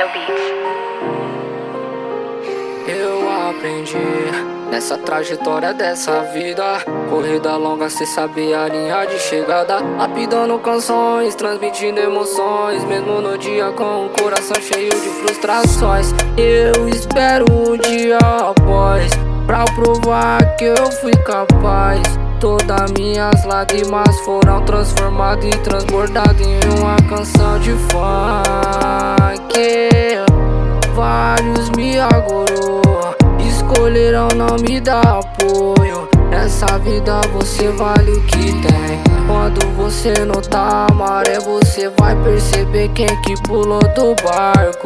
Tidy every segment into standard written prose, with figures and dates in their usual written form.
Rafael Beats. Eu aprendi nessa trajetória dessa vida, corrida longa, cê sabe a linha de chegada. Lapidando canções, transmitindo emoções, mesmo no dia com o coração cheio de frustrações. Eu espero um dia após, pra provar que eu fui capaz. Todas minhas lágrimas foram transformadas e transbordadas em uma canção de funk. Vários me agorou, escolheram não me dar apoio. Nessa vida você vale o que tem. Quando você notar a maré, você vai perceber quem que pulou do barco.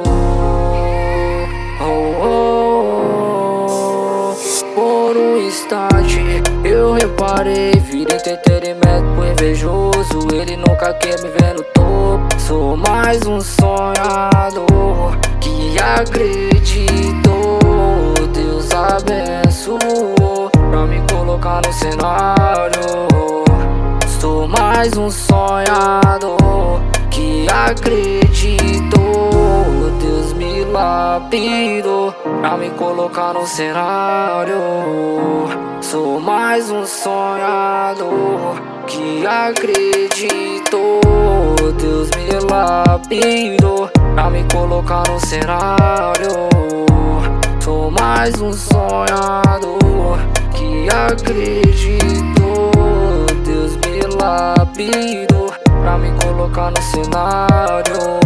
Por um instante eu reparei, vira entretenimento pro invejoso. Ele nunca quer me ver no topo. Sou mais um sonhador que acreditou. Deus abençoou pra me colocar no cenário. Sou mais um sonhador que acreditou. Deus me lapidou pra me colocar no cenário. Sou mais um sonhador que acreditou. Deus me lapidou pra me colocar no cenário. Sou mais um sonhador que acreditou. Deus me lapidou pra me colocar no cenário.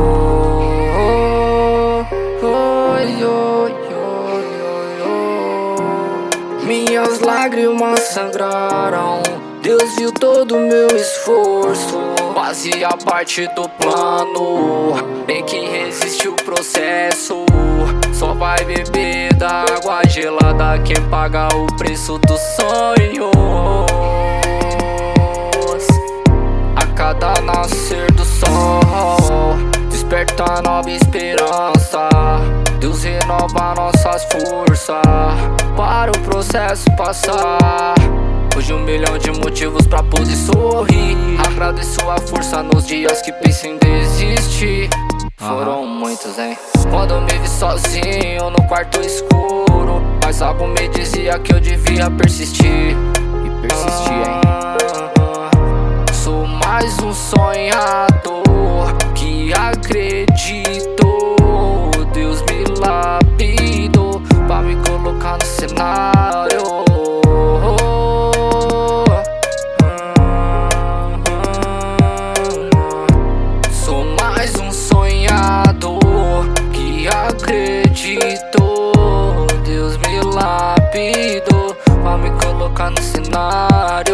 Minhas lágrimas sangraram, Deus viu todo o meu esforço. Fazia parte do plano, tem que resistir o processo. Só vai beber da água gelada quem paga o preço dos sonhos. A cada nascer do sol, desperta nova esperança. Deus renova nossas forças para o processo passar. Hoje 1 milhão de motivos pra poder sorrir. Agradeço a força nos dias que pensei em desistir. Foram muitos, hein? Quando eu me vi sozinho no quarto escuro, mas algo me dizia que eu devia persistir. E persisti, hein? Sou mais um sonhador que acreditou. Deus me lapidou pra me colocar no cenário. Sou mais um sonhador que acreditou. Deus me lapidou pra me colocar no cenário.